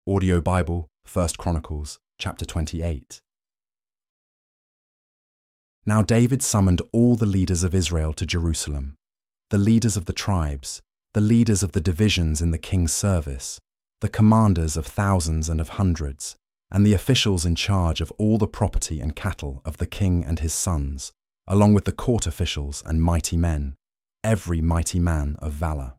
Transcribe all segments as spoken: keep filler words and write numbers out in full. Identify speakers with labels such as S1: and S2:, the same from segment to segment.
S1: Audio Bible, First Chronicles, chapter twenty-eight. Now David summoned all the leaders of Israel to Jerusalem, the leaders of the tribes, the leaders of the divisions in the king's service, the commanders of thousands and of hundreds, and the officials in charge of all the property and cattle of the king and his sons, along with the court officials and mighty men, every mighty man of valor.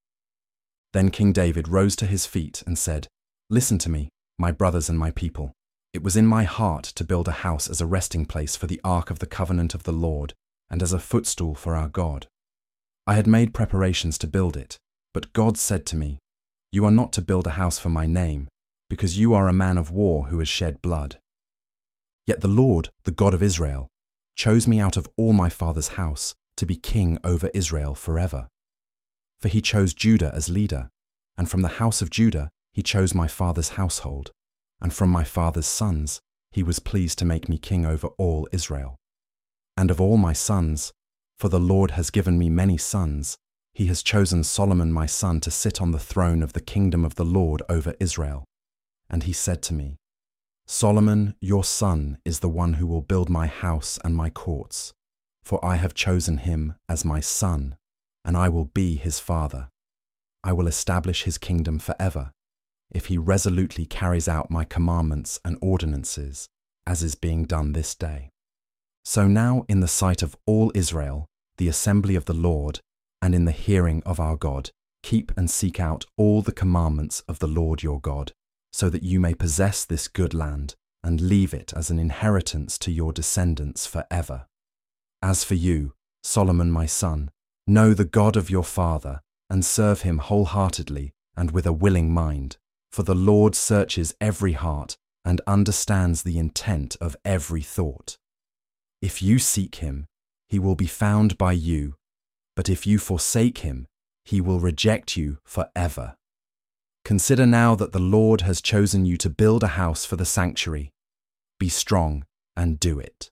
S1: Then King David rose to his feet and said, "Listen to me, my brothers and my people. It was in my heart to build a house as a resting place for the ark of the covenant of the Lord and as a footstool for our God. I had made preparations to build it, but God said to me, 'You are not to build a house for my name, because you are a man of war who has shed blood.' Yet the Lord, the God of Israel, chose me out of all my father's house to be king over Israel forever. For he chose Judah as leader, and from the house of Judah he chose my father's household, and from my father's sons he was pleased to make me king over all Israel. And of all my sons, for the Lord has given me many sons, he has chosen Solomon my son to sit on the throne of the kingdom of the Lord over Israel. And he said to me, 'Solomon, your son, is the one who will build my house and my courts, for I have chosen him as my son, and I will be his father. I will establish his kingdom forever, if he resolutely carries out my commandments and ordinances, as is being done this day.' So now in the sight of all Israel, the assembly of the Lord, and in the hearing of our God, keep and seek out all the commandments of the Lord your God, so that you may possess this good land and leave it as an inheritance to your descendants forever. As for you, Solomon my son, know the God of your father, and serve him wholeheartedly and with a willing mind, for the Lord searches every heart and understands the intent of every thought. If you seek him, he will be found by you, but if you forsake him, he will reject you forever. Consider now that the Lord has chosen you to build a house for the sanctuary. Be strong and do it."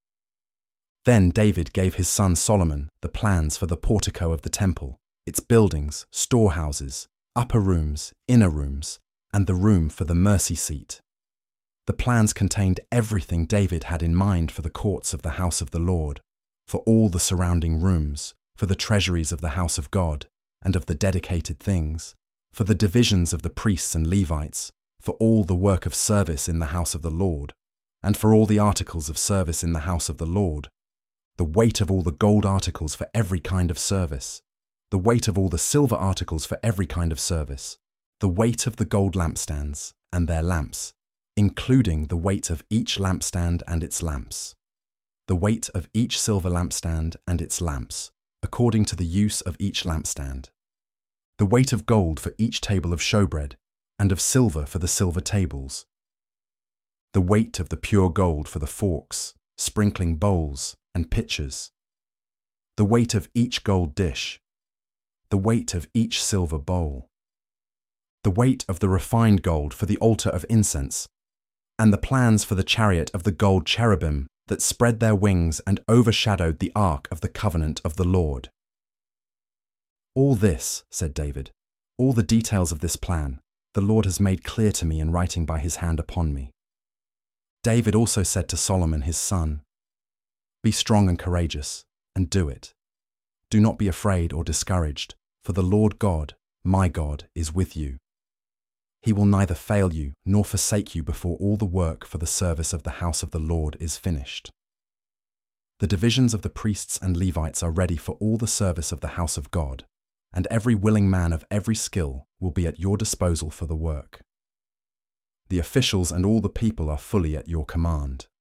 S1: Then David gave his son Solomon the plans for the portico of the temple, its buildings, storehouses, upper rooms, inner rooms, and the room for the mercy seat. The plans contained everything David had in mind for the courts of the house of the Lord, for all the surrounding rooms, for the treasuries of the house of God, and of the dedicated things, for the divisions of the priests and Levites, for all the work of service in the house of the Lord, and for all the articles of service in the house of the Lord, the weight of all the gold articles for every kind of service, the weight of all the silver articles for every kind of service, the weight of the gold lampstands and their lamps, including the weight of each lampstand and its lamps, the weight of each silver lampstand and its lamps, according to the use of each lampstand, the weight of gold for each table of showbread, and of silver for the silver tables, the weight of the pure gold for the forks, sprinkling bowls, and pitchers, the weight of each gold dish, the weight of each silver bowl, the weight of the refined gold for the altar of incense, and the plans for the chariot of the gold cherubim that spread their wings and overshadowed the ark of the covenant of the Lord. "All this," said David, "all the details of this plan, the Lord has made clear to me in writing by his hand upon me." David also said to Solomon his son, "Be strong and courageous, and do it. Do not be afraid or discouraged, for the Lord God, my God, is with you. He will neither fail you nor forsake you before all the work for the service of the house of the Lord is finished. The divisions of the priests and Levites are ready for all the service of the house of God, and every willing man of every skill will be at your disposal for the work. The officials and all the people are fully at your command.